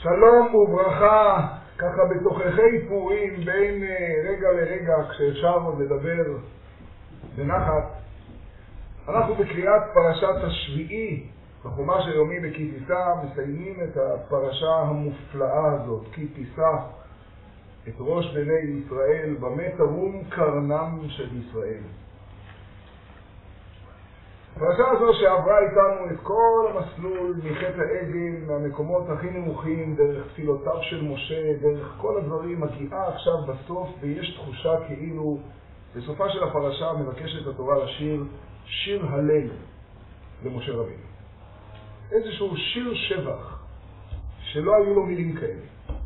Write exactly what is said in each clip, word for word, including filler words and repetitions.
שלום וברכה, ככה בתוככי פורים, בין רגע לרגע, כשאפשר עוד לדבר בנחת. אנחנו בקריאת פרשת השביעי, בחומש היומי בכי תישא, מסיימים את הפרשה המופלאה הזאת, כי תישא את ראש בני ישראל, במה תרום קרנם של ישראל. הפרשה הזו שעברה איתנו את כל המסלול מחטא העגל, מהמקומות הכי נמוכים, דרך תפילותיו של משה, דרך כל הדברים, מגיעה עכשיו בסוף, ויש תחושה כאילו בסופה של הפרשה מבקשת התורה לשיר שיר הלל למשה רבינו. איזשהו שיר שבח שלא היו לו מילים כאלה.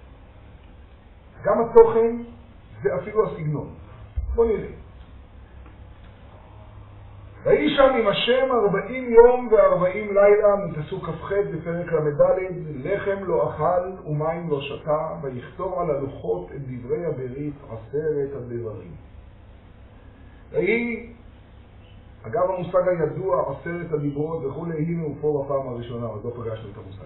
גם התוכן ואפילו הסגנון. בוא נראה. ויהי שם עם השם ארבעים יום וארבעים לילה, מפסוק כ"ח בפרק למד', לחם לא אכל ומים לא שתה, ויכתוב על הלוחות את דברי הברית עשרת הדברים. ויהי, אגב המושג הידוע, עשרת הדיברות וכו', הנה הוא פה בפעם הראשונה, עוד לא פגשנו את המושג.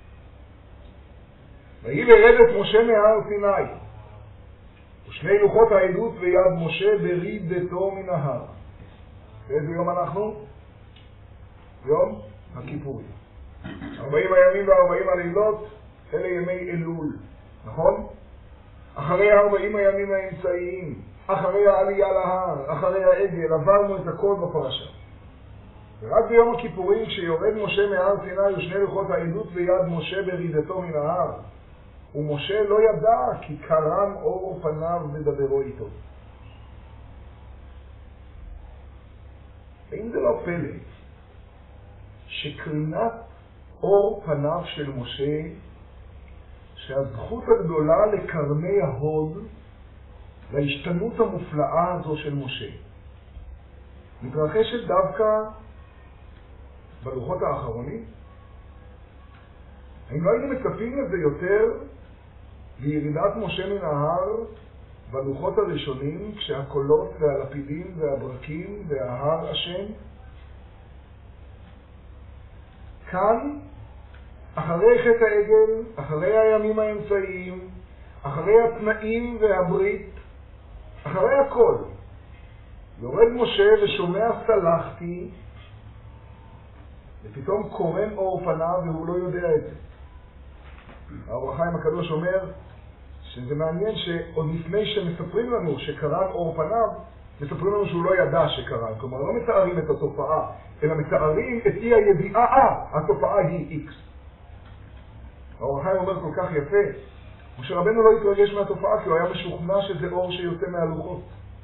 ויהי לרדת משה מהר סיני, ושני לוחות העדות ויד משה ברידתו מן ההר. באיזה יום אנחנו? יום הכיפורים. ארבעים הימים וארבעים הלילות, אלה ימי אלול, נכון? אחרי ארבעים הימים האמצעיים, אחרי העלייה להר, אחרי העגל, עברנו את הכל בפרשה. ורק ביום הכיפורים, כשיורד משה מהר סיני ושני לוחות העדות ויד משה ברידתו מן ההר, ומשה לא ידע כי קרם אור פניו ודברו איתו. האם זה לא פלא שקרינת אור פניו של משה, שהזכות הגדולה לקרמי ההוד, להשתנות המופלאה הזו של משה, מתרחשת דווקא בלוחות האחרונים? האם לא היינו מצפים לזה יותר לירידת משה מן ההר בלוחות הראשונים, כשהקולות והלפידים והברקים וההר השם? כאן, אחרי חטא העגל, אחרי הימים האמצעיים, אחרי התנאים והברית, אחרי הכל, יורד משה ושומע סלחתי, ופתאום קורם אור פניו והוא לא יודע את זה. האור החיים הקדוש אומר שזה מעניין שעוד לפני שמספרים לנו שקרם אור פניו, מספרים לנו שהוא לא ידע שקרם. כלומר, לא מתארים את התופעה, אלא מתארים את אי הידיעה, התופעה היא איקס. האור החיים אומר כל כך יפה, משה רבנו לא התרגש מהתופעה, כי הוא היה משוכנע שזה אור שיוצא מהלוחות.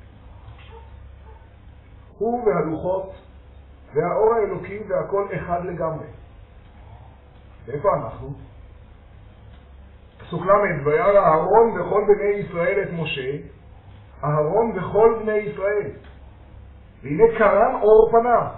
הוא והלוחות והאור האלוקי והכל אחד לגמרי. ואיפה אנחנו? פסוק למד, וירא אהרון וכל בני ישראל את משה, אהרון וכל בני ישראל. והנה קרם אור פניו,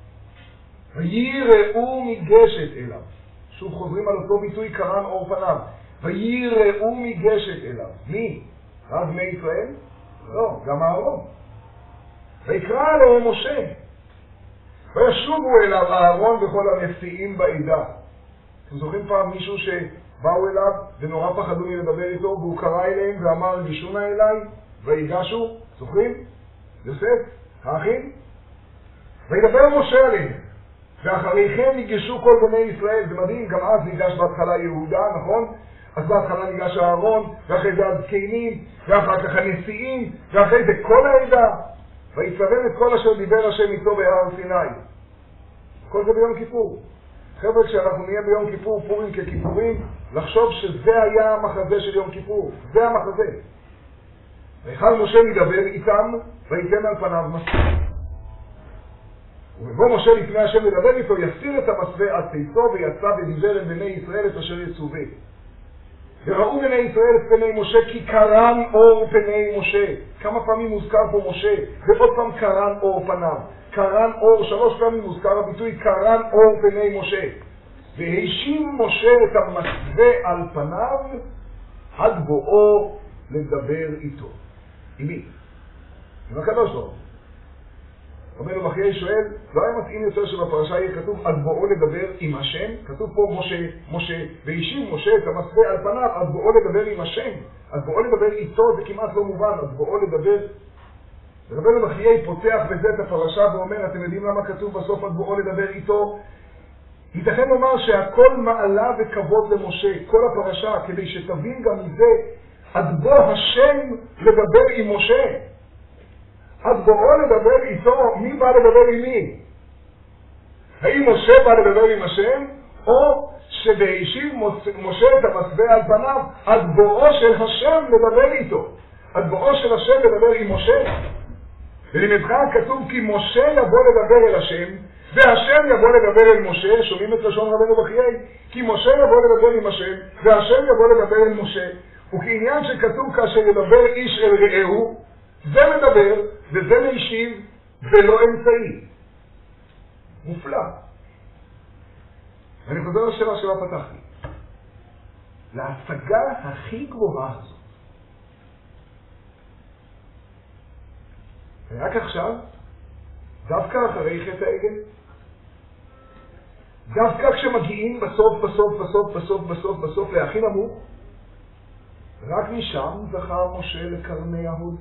ויראו מגשת אליו. שוב חוזרים על אותו ביטוי, קרם אור פניו. ויראו מגשת אליו. מי? רק בני ישראל? לא, גם אהרון. ויקרא עליהם משה. וישובו אליו אהרון וכל הנשיאים בעדה. אתם זוכרים פעם מישהו שבאו אליו ונורא פחדו מלדבר איתו, והוא קרא אליהם ואמר גישו נא אליי, ויגשו? זוכרים? יוסף? האחים? וידבר משה עליהם, ואחריכם ניגשו כל בני ישראל. זה מדהים, גם אז ניגש בהתחלה יהודה, נכון? אז בהתחלה ניגש אהרון, ואחרי זה הזקנים, ואחר כך הנשיאים, ואחרי זה כל העדה. ויצווה את כל אשר דיבר השם איתו בהר סיני. כל זה ביום כיפור. חבר'ה, כשאנחנו נהיה ביום כיפור, פורים ככיפורים, לחשוב שזה היה המחזה של יום כיפור. זה המחזה. ויכל משה מדבר איתם, ויתן על פניו מסווה. ובבוא משה לפני השם לדבר איתו, יסיר את המסווה עד צאתו, ויצא ודיבר אל בני ישראל את אשר יצווה. וראו בני ישראל את פני משה, כי קרן אור פני משה. כמה פעמים מוזכר פה משה, ועוד פעם קרן אור פניו. קרן אור, שלוש פעמים מוזכר הביטוי קרן אור פני משה. והשיב משה את המסווה על פניו, עד בואו לדבר איתו. עם מי? עם הקדוש ברוך הוא. רבנו בחיי שואל, לא היה מתאים יותר שבפרשה יהיה כתוב עד בואו לדבר עם השם? כתוב פה משה, משה, והשיב משה את המסווה על פניו, עד בואו לדבר עם השם. עד בואו לדבר איתו זה כמעט לא מובן, עד בואו לדבר. רבנו בחיי פותח בזה את הפרשה ואומר, אתם יודעים למה כתוב בסוף עד בואו לדבר איתו? ייתכן לומר שהכל מעלה וכבוד למשה, כל הפרשה, כדי שתבין גם מזה, עד בוא השם לדבר עם משה. עד בואו לדבר איתו, מי בא לדבר עם מי? האם משה בא לדבר עם השם, או שבהשיב משה את המסווה על פניו, עד בואו של השם לדבר איתו. עד בואו של השם לדבר עם משה. ולמבחן כתוב כי משה יבוא לדבר אל השם, והשם יבוא לדבר אל משה, שומעים את לשון רבנו בחיי? כי משה יבוא לדבר עם השם, והשם יבוא לדבר אל משה. וכעניין שכתוב כאשר ידבר איש אל רעהו, זה מדבר וזה להשיב ולא אמצעי. מופלא. ואני חוזר לשאלה שלה פתחתי. להשגה הכי גבוהה הזאת. ורק עכשיו, דווקא אחרי חטא העגל, דווקא כשמגיעים בסוף, בסוף, בסוף, בסוף, בסוף, בסוף להכי נמוך, רק משם זכה משה לקרני ההוד.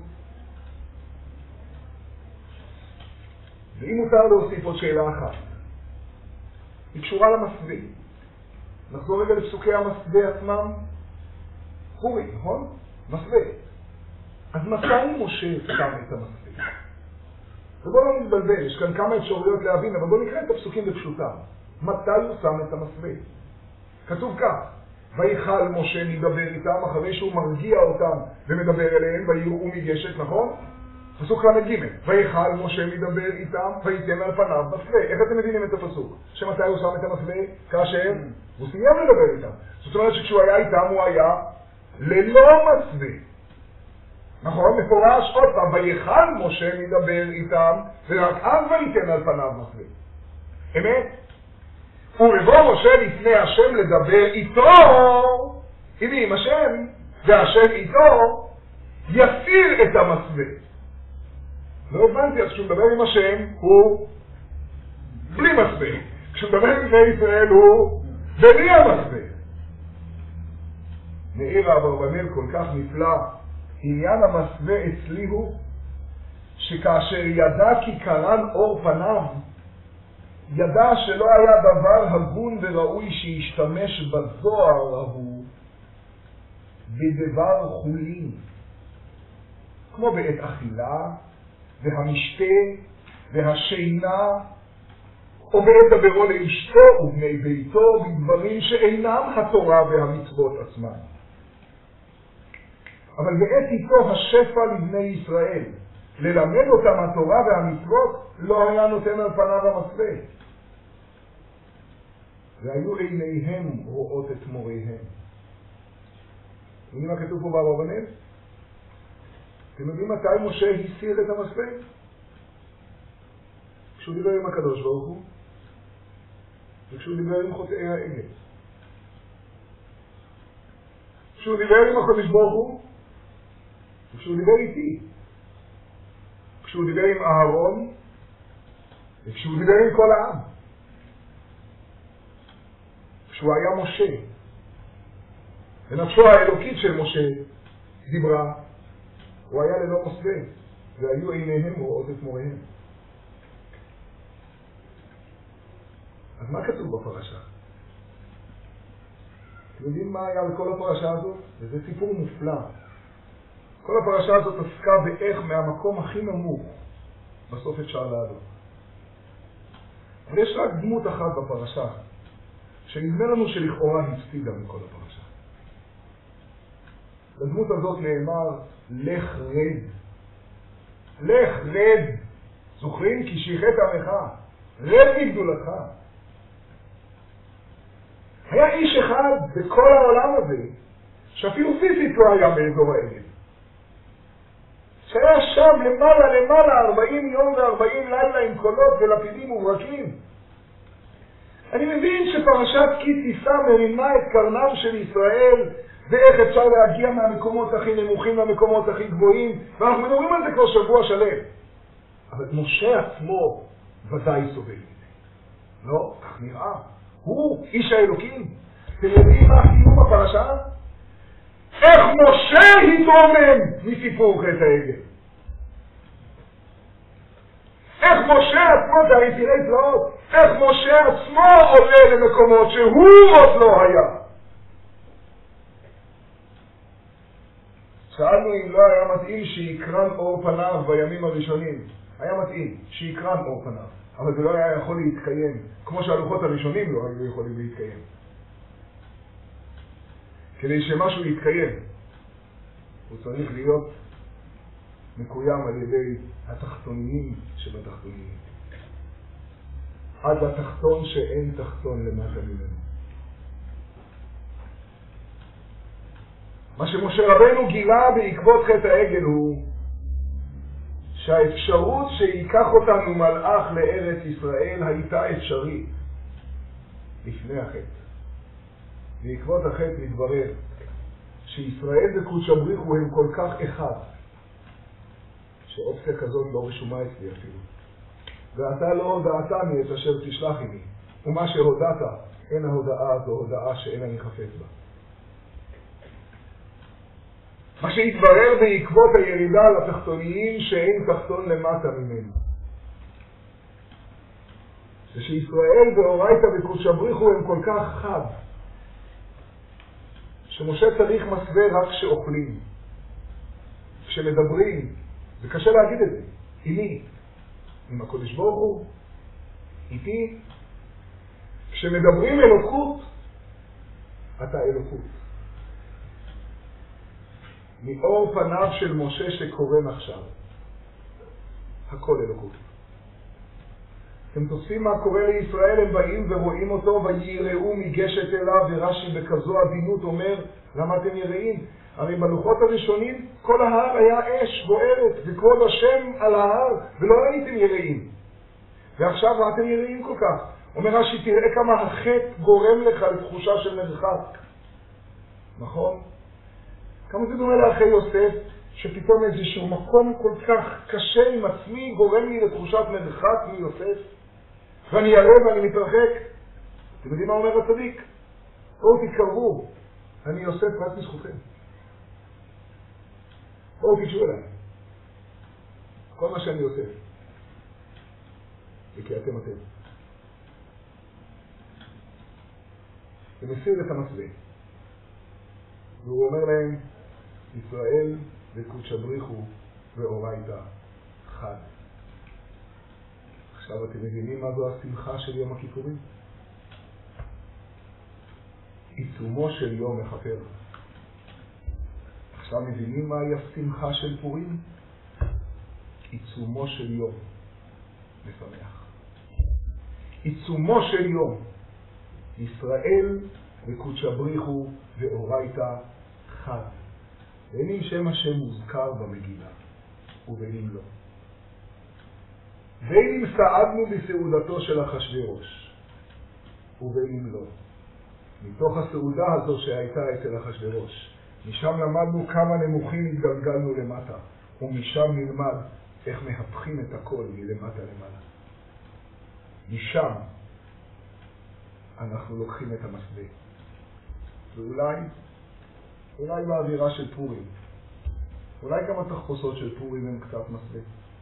ואם מותר להוסיף עוד שאלה אחת, היא קשורה למסווה. נחזור רגע לפסוקי המסווה עצמם. חורי, נכון? מסווה. אז מתי משה שם את המסווה? ובואו לא נתבלבל, יש כאן כמה אפשרויות להבין, אבל בואו נקרא את הפסוקים בפשוטם. מתי הוא שם את המסווה? כתוב כך, ויכל משה מדבר איתם אחרי שהוא מרגיע אותם ומדבר אליהם, ויראו מגשת, נכון? פסוק למד ג' ויכל משה מדבר איתם ויתן על פניו מסווה. איך אתם מבינים את הפסוק? שמתי הוא שם את המסווה? כאשר הוא סיים לדבר איתם. זאת אומרת שכשהוא היה איתם הוא היה ללא מסווה. נכון? מפורש עוד פעם, ויכל משה מדבר איתם ורק אז ויתן על פניו מסווה. אמת? ובבוא משה לפני השם לדבר איתו, הנה עם השם, והשם איתו יסיר את המסווה. לא הבנתי, אז כשהוא מדבר עם השם הוא בלי מסווה. כשהוא מדבר עם בני ישראל הוא בלי המסווה. מאיר אברבנאל כל כך נפלא, עניין המסווה אצלי הוא שכאשר ידע כי קרן אור פניו, ידע שלא היה דבר הגון וראוי שישתמש בזוהר ההוא בדבר חולין, כמו בעת אכילה והמשתה והשינה, או בעת דברו לאשתו ובני ביתו בדברים שאינם התורה והמצוות עצמן. אבל בעת איתו השפע לבני ישראל, ללמד אותם התורה והמצוות, לא היה נותן על פניו המסווה. והיו עיניהם רואות את מוריהם. יודעים מה כתוב פה באברבנאל? אתם יודעים מתי משה הסיר את המסווה? כשהוא דיבר עם הקדוש ברוך הוא, וכשהוא דיבר עם חוטאי העגל. כשהוא דיבר עם הקדוש ברוך הוא, וכשהוא דיבר איתי. כשהוא דיבר עם אהרון, וכשהוא דיבר עם כל העם. כשהוא היה משה, ונפשו האלוקית של משה דיברה, הוא היה ללא מסווה, והיו עיניהם רואות את מוריהם. אז מה כתוב בפרשה? אתם יודעים מה היה בכל הפרשה הזאת? וזה סיפור מופלא. כל הפרשה הזאת עסקה באיך מהמקום הכי נמוך בסוף אפשר לעלות. אבל יש רק דמות אחת בפרשה, שנדמה לנו שלכאורה הפסידה מכל הפרשה. לדמות הזאת נאמר, לך רד. לך רד. זוכרים? כי שיחת עמך. רד מגדולתך. היה איש אחד בכל העולם הזה, שאפילו פיזית לא היה באזור העגל. שהיה שם למעלה למעלה ארבעים יום וארבעים לילה עם קולות ולפידים וברקים. אני מבין שפרשת כי תישא מרימה את קרנם של ישראל, ואיך אפשר להגיע מהמקומות הכי נמוכים למקומות הכי גבוהים, ואנחנו מדברים על זה כבר שבוע שלם. אבל משה עצמו ודאי סובל מזה. לא, כך נראה. הוא איש האלוקים. אתם יודעים מה קיום הפרשה? איך משה התרומם מסיפור חטא העגל. איך משה עצמו, זה הרי תראה תלאות, איך משה עצמו עולה למקומות שהוא עוד לא היה. שאלנו אם לא היה מתאים שיקרן אור פניו בימים הראשונים. היה מתאים שיקרן אור פניו, אבל זה לא היה יכול להתקיים, כמו שהלוחות הראשונים לא היו יכולים להתקיים. כדי שמשהו יתקיים, הוא צריך להיות מקוים על ידי התחתונים שבתחתונים. עד לתחתון שאין תחתון למטה ממנו. מה שמשה רבנו גילה בעקבות חטא העגל הוא שהאפשרות שיקח אותנו מלאך לארץ ישראל הייתה אפשרית לפני החטא. בעקבות החטא מתברר שישראל וקודש הבריחו הם כל כך אחד שאופציה כזאת לא רשומה אצלי אפילו. ואתה לא הודעתני את אשר תשלח עמי, ומה שהודעת אין ההודעה זו הודעה שאין אני חפץ בה. מה שהתברר בעקבות הירידה לתחתוניים שאין תחתון למטה ממנו. זה שישראל ואורייתא וקודש הבריחו הם כל כך חד שמשה צריך מסווה רק כשאוכלים. כשמדברים, זה קשה להגיד את זה. עם מי? עם הקודש ברוך הוא? איתי? כשמדברים אלוקות, אתה אלוקות. מאור פניו של משה שקורן עכשיו, הכל אלוקות. אתם תוספים מה קורה לישראל, הם באים ורואים אותו ויראו מגשת אליו, ורש"י בכזו עדינות אומר, למה אתם יראים? הרי בלוחות הראשונים כל ההר היה אש בוערת, וכבוד השם על ההר, ולא הייתם יראים. ועכשיו מה אתם יראים כל כך? אומר רש"י, תראה כמה החטא גורם לך לתחושה של מרחק. נכון? כמה זה דומה לאחי יוסף, שפתאום איזשהו מקום כל כך קשה עם עצמי גורם לי לתחושת מרחק מיוסף, ואני ירא ואני מתרחק. אתם יודעים מה אומר הצדיק? בואו תתקרבו, אני יוסף רק בזכותכם. בואו תשאו אליי. כל מה שאני יוסף, וכי אתם אתם. ומסיר את המסווה. והוא אומר להם, ישראל וקודש הבריחו ואורייתא חד. עכשיו אתם מבינים מה זו השמחה של יום הכיפורים? עיצומו של יום מכפר. עכשיו מבינים מהי השמחה של פורים? עיצומו של יום משמח. עיצומו של יום ישראל וקודש הבריחו ואורייתא חד. בין אם שם השם מוזכר במגילה ובין אם לא. בין אם סעדנו בסעודתו של אחשוורוש ובין אם לא. מתוך הסעודה הזו שהייתה אצל אחשוורוש, משם למדנו כמה נמוכים התגלגלנו למטה, ומשם נלמד איך מהפכים את הכל מלמטה למעלה. משם אנחנו לוקחים את המסווה. ואולי, אולי באווירה של פורים, אולי גם התחפושות של פורים הם קצת מסווה.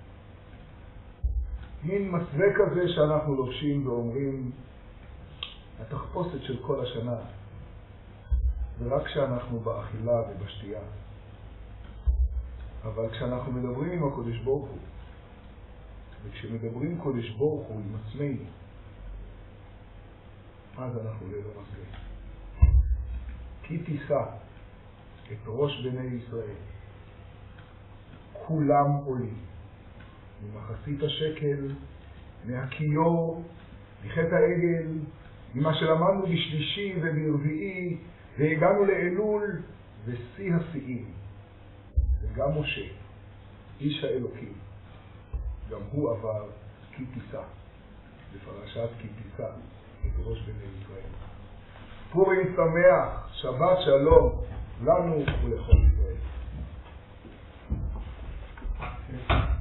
מין מסווה כזה שאנחנו לובשים ואומרים, התחפושת של כל השנה, ורק כשאנחנו באכילה ובשתייה. אבל כשאנחנו מדברים עם הקודש ברוך הוא, וכשמדברים קודש ברוך הוא עם עצמנו, אז אנחנו ללא מסווה. כי תישא את ראש בני ישראל, כולם עולים, ממחצית השקל, מהכיור, מחטא העגל, ממה שלמדנו בשלישי וברביעי, והגענו לאלול ושיא השיאים. וגם משה, איש האלוקים, גם הוא עבר כי תישא, בפרשת כי תישא את ראש בני ישראל. פורים שמח, שבת שלום לנו ולכל ישראל.